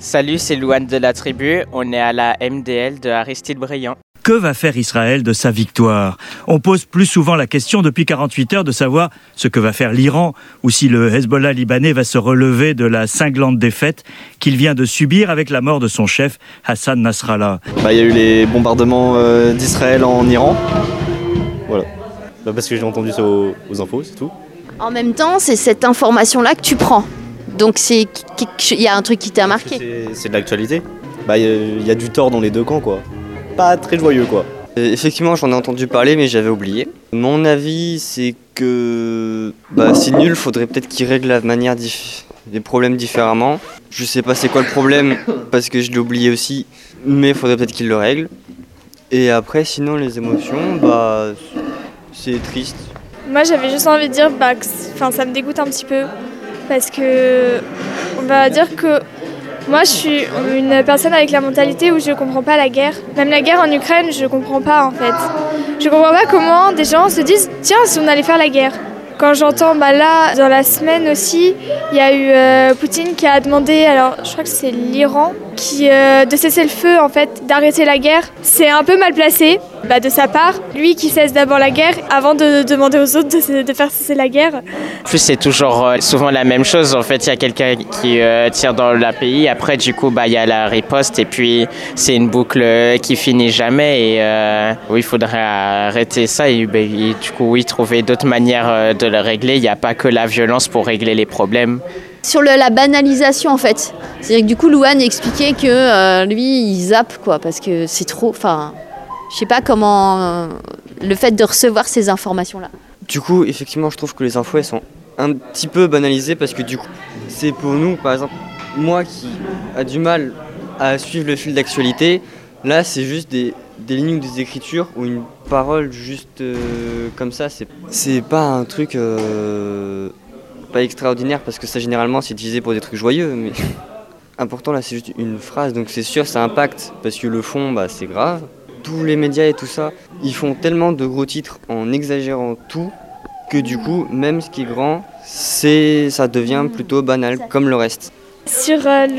Salut, c'est Louane de la tribu. On est à la MDL de Aristide Briand. Que va faire Israël de sa victoire ? On pose plus souvent la question depuis 48 heures de savoir ce que va faire l'Iran ou si le Hezbollah libanais va se relever de la cinglante défaite qu'il vient de subir avec la mort de son chef Hassan Nasrallah. Il y a eu les bombardements d'Israël en Iran. Voilà. Parce que j'ai entendu ça aux infos, c'est tout. En même temps, c'est cette information-là que tu prends. Donc il y a un truc qui t'a marqué. C'est de l'actualité. Il y a du tort dans les deux camps, quoi. Pas très joyeux, quoi. Effectivement, j'en ai entendu parler, mais j'avais oublié. Mon avis, c'est que c'est nul. Faudrait peut-être qu'ils règlent les problèmes différemment. Je sais pas c'est quoi le problème, parce que je l'ai oublié aussi, mais faudrait peut-être qu'ils le règlent. Et après, sinon, les émotions, c'est triste. Moi, j'avais juste envie de dire que ça me dégoûte un petit peu. Parce que, on va dire que moi, je suis une personne avec la mentalité où je ne comprends pas la guerre. Même la guerre en Ukraine, je ne comprends pas en fait. Je ne comprends pas comment des gens se disent « Tiens, si on allait faire la guerre ». Quand j'entends, là, dans la semaine aussi, il y a eu Poutine qui a demandé, alors je crois que c'est l'Iran, de cesser le feu, en fait, d'arrêter la guerre. C'est un peu mal placé de sa part. Lui qui cesse d'abord la guerre avant de demander aux autres de faire cesser la guerre. En plus, c'est toujours souvent la même chose. En fait, il y a quelqu'un qui tire dans le pays. Après, du coup, il y a la riposte. Et puis, c'est une boucle qui finit jamais. Et il faudrait arrêter ça. Et du coup, trouver d'autres manières de le régler. Il n'y a pas que la violence pour régler les problèmes. Sur la banalisation, en fait. C'est-à-dire que du coup, Louane expliquait que lui, il zappe, quoi, parce que c'est trop... Je sais pas comment... le fait de recevoir ces informations-là. Du coup, effectivement, je trouve que les infos, elles sont un petit peu banalisées parce que du coup, c'est pour nous, par exemple, moi qui a du mal à suivre le fil d'actualité, là, c'est juste des lignes ou des écritures ou une parole juste comme ça. C'est pas un truc pas extraordinaire parce que ça, généralement, c'est utilisé pour des trucs joyeux, mais important, là, c'est juste une phrase. Donc c'est sûr, ça impacte parce que le fond, c'est grave. Tous les médias et tout ça, ils font tellement de gros titres en exagérant tout que du coup, même ce qui est grand, ça devient plutôt banal, comme le reste. Sur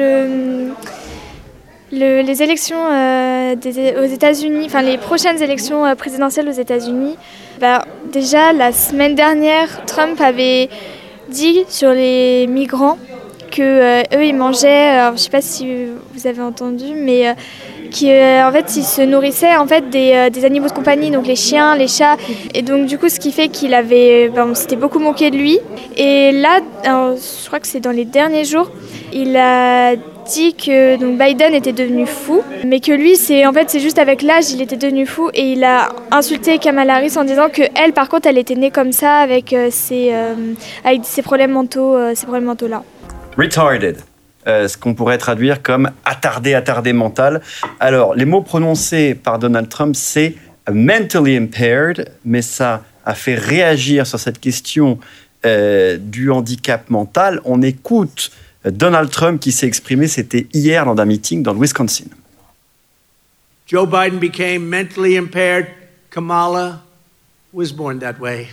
les élections aux États-Unis, les prochaines élections présidentielles aux États-Unis, déjà la semaine dernière, Trump avait dit sur les migrants que eux ils mangeaient, alors, je sais pas si vous avez entendu, mais en fait ils se nourrissaient en fait des animaux de compagnie, donc les chiens, les chats, et donc du coup ce qui fait qu'il avait, on s'était beaucoup moqué de lui. Et là, alors, je crois que c'est dans les derniers jours, il a dit que donc Biden était devenu fou, mais que lui c'est juste avec l'âge il était devenu fou, et il a insulté Kamala Harris en disant que elle par contre elle était née comme ça avec ses problèmes mentaux là. Retarded, ce qu'on pourrait traduire comme attardé mental. Alors, les mots prononcés par Donald Trump, c'est mentally impaired, mais ça a fait réagir sur cette question du handicap mental. On écoute Donald Trump qui s'est exprimé, c'était hier dans un meeting dans le Wisconsin. Joe Biden became mentally impaired. Kamala was born that way.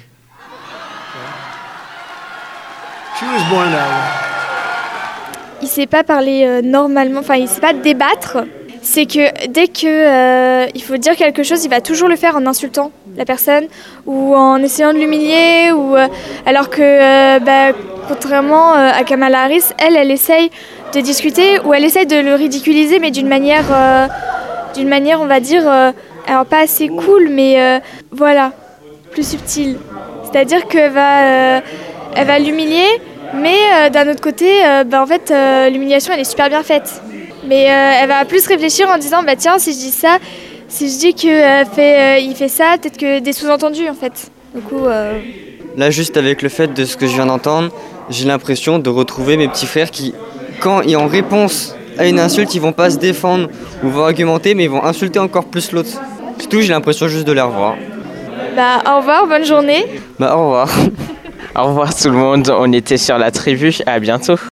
She was born that way. Il ne sait pas parler normalement, il ne sait pas débattre. C'est que dès qu'il faut dire quelque chose, il va toujours le faire en insultant la personne ou en essayant de l'humilier. Alors que, contrairement à Kamala Harris, elle essaye de discuter ou elle essaye de le ridiculiser, mais d'une manière, on va dire, alors pas assez cool, mais plus subtile. C'est-à-dire qu'elle va l'humilier. Mais d'un autre côté, l'humiliation elle est super bien faite. Mais elle va plus réfléchir en disant tiens, si je dis ça, si je dis qu'il fait ça, peut-être que des sous-entendus en fait. Du coup, Là, juste avec le fait de ce que je viens d'entendre, j'ai l'impression de retrouver mes petits frères qui, quand en réponse à une insulte, ils vont pas se défendre ou vont argumenter, mais ils vont insulter encore plus l'autre. C'est tout, j'ai l'impression juste de les revoir. Au revoir, bonne journée. Au revoir. Au revoir tout le monde, on était sur la tribu, à bientôt.